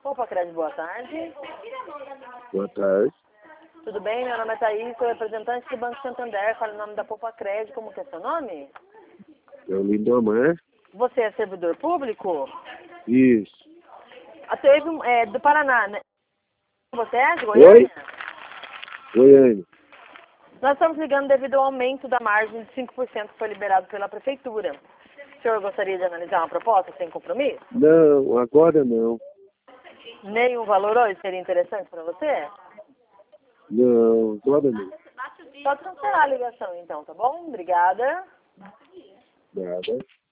Opa, Crédito, boa tarde. Boa tarde. Tudo bem? Meu nome é Thaís, sou representante do Banco Santander. Fala o nome da Poupa Crédito, como que é seu nome? É o Lindomar. Você é servidor público? Isso. Teve do Paraná, né? Você é de Goiânia? Goiânia. Nós estamos ligando devido ao aumento da margem de 5% que foi liberado pela Prefeitura. O senhor gostaria de analisar uma proposta sem compromisso? Não, agora não. Nenhum valor hoje seria interessante para você? Não, agora não. Pode cancelar a ligação então, tá bom? Obrigada. Nada.